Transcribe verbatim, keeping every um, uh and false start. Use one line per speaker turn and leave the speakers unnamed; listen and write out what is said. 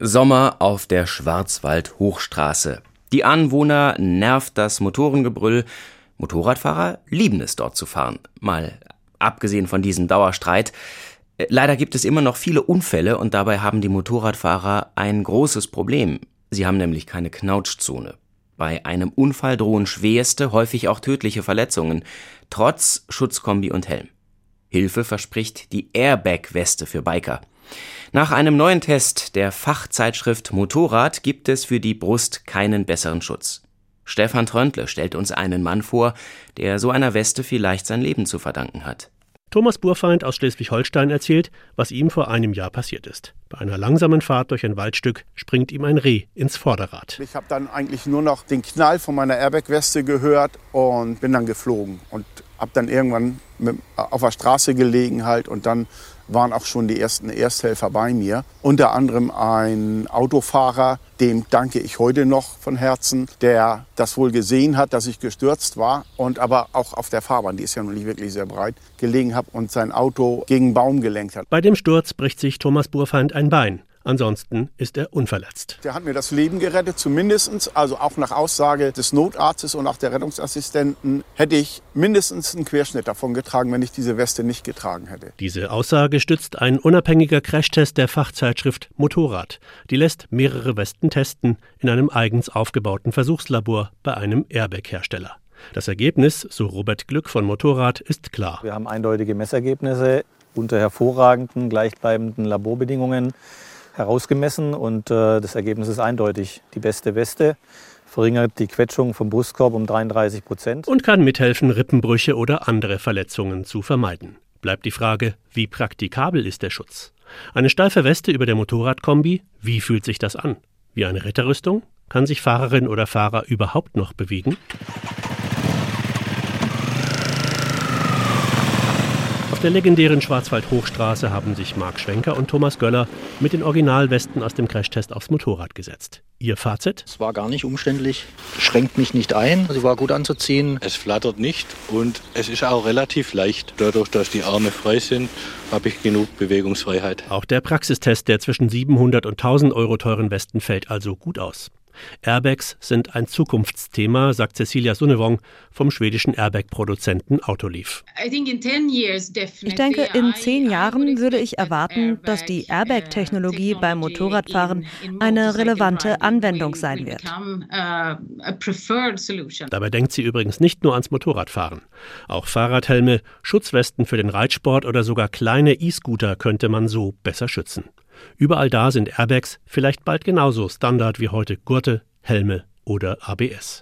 Sommer auf der Schwarzwald-Hochstraße. Die Anwohner nervt das Motorengebrüll. Motorradfahrer lieben es, dort zu fahren. Mal abgesehen von diesem Dauerstreit. Leider gibt es immer noch viele Unfälle und dabei haben die Motorradfahrer ein großes Problem. Sie haben nämlich keine Knautschzone. Bei einem Unfall drohen schwerste, häufig auch tödliche Verletzungen, trotz Schutzkombi und Helm. Hilfe verspricht die Airbag-Weste für Biker. Nach einem neuen Test der Fachzeitschrift Motorrad gibt es für die Brust keinen besseren Schutz. Stefan Tröntle stellt uns einen Mann vor, der so einer Weste vielleicht sein Leben zu verdanken hat.
Thomas Burfeind aus Schleswig-Holstein erzählt, was ihm vor einem Jahr passiert ist. Bei einer langsamen Fahrt durch ein Waldstück springt ihm ein Reh ins Vorderrad.
Ich habe dann eigentlich nur noch den Knall von meiner Airbag-Weste gehört und bin dann geflogen. Und habe dann irgendwann mit, auf der Straße gelegen halt und dann waren auch schon die ersten Ersthelfer bei mir. Unter anderem ein Autofahrer, dem danke ich heute noch von Herzen, der das wohl gesehen hat, dass ich gestürzt war und aber auch auf der Fahrbahn, die ist ja noch nicht wirklich sehr breit, gelegen habe und sein Auto gegen einen Baum gelenkt hat.
Bei dem Sturz bricht sich Thomas Burfeind ein Bein. Ansonsten ist er unverletzt.
Der hat mir das Leben gerettet, zumindest, also auch nach Aussage des Notarztes und auch der Rettungsassistenten, hätte ich mindestens einen Querschnitt davon getragen, wenn ich diese Weste nicht getragen hätte.
Diese Aussage stützt ein unabhängiger Crashtest der Fachzeitschrift Motorrad. Die lässt mehrere Westen testen in einem eigens aufgebauten Versuchslabor bei einem Airbag-Hersteller. Das Ergebnis, so Robert Glück von Motorrad, ist klar.
Wir haben eindeutige Messergebnisse unter hervorragenden, gleichbleibenden Laborbedingungen herausgemessen und äh, das Ergebnis ist eindeutig. Die beste Weste verringert die Quetschung vom Brustkorb um dreiunddreißig Prozent.
Und kann mithelfen, Rippenbrüche oder andere Verletzungen zu vermeiden. Bleibt die Frage, wie praktikabel ist der Schutz? Eine steife Weste über der Motorradkombi, wie fühlt sich das an? Wie eine Ritterrüstung? Kann sich Fahrerin oder Fahrer überhaupt noch bewegen? Auf der legendären Schwarzwald-Hochstraße haben sich Marc Schwenker und Thomas Göller mit den Originalwesten aus dem Crashtest aufs Motorrad gesetzt. Ihr Fazit?
Es war gar nicht umständlich, schränkt mich nicht ein, sie war gut anzuziehen.
Es flattert nicht und es ist auch relativ leicht. Dadurch, dass die Arme frei sind, habe ich genug Bewegungsfreiheit.
Auch der Praxistest der zwischen siebenhundert und tausend Euro teuren Westen fällt also gut aus. Airbags sind ein Zukunftsthema, sagt Cecilia Sunnevong vom schwedischen Airbag-Produzenten Autoliv.
Ich denke, in zehn Jahren würde ich erwarten, dass die Airbag-Technologie beim Motorradfahren eine relevante Anwendung sein wird.
Dabei denkt sie übrigens nicht nur ans Motorradfahren. Auch Fahrradhelme, Schutzwesten für den Reitsport oder sogar kleine E-Scooter könnte man so besser schützen. Überall da sind Airbags vielleicht bald genauso Standard wie heute Gurte, Helme oder A B S.